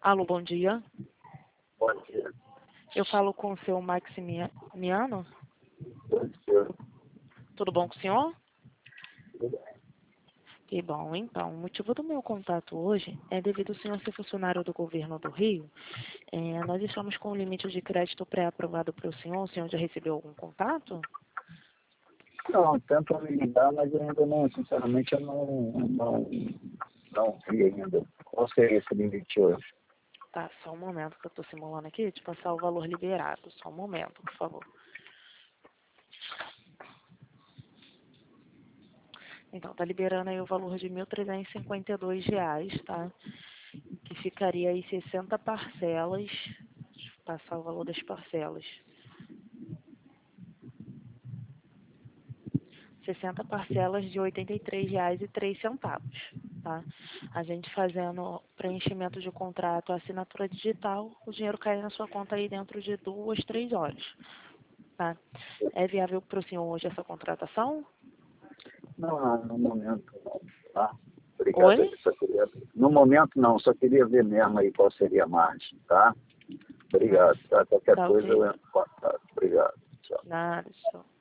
Alô, bom dia. Bom dia. Eu falo com o seu Maximiano. Bom dia. Tudo bom com o senhor? Tudo bem. Que bom, então. O motivo do meu contato hoje é devido ao senhor ser funcionário do governo do Rio. Nós estamos com um limite de crédito pré-aprovado para o senhor. O senhor já recebeu algum contato? Não, tento me ligar, mas eu ainda não, sinceramente, eu não vi ainda. Qual seria esse limite hoje? Tá, só um momento que eu estou simulando aqui, de passar o valor liberado. Só um momento, por favor. Então, tá liberando aí o valor de R$ 1.352, tá? Que ficaria aí 60 parcelas. Deixa eu passar o valor das parcelas. 60 parcelas de R$ 83,03, tá? A gente fazendo preenchimento de contrato, assinatura digital, o dinheiro cai na sua conta aí dentro de 2, 3 horas, tá? É viável para o senhor hoje essa contratação? Não, no momento não, tá? Obrigado. Oi? No momento não, só queria ver mesmo aí qual seria a margem, tá? Obrigado, tá? Qualquer Tá coisa ok. eu entro em contato. Obrigado. Tchau. Nada, só.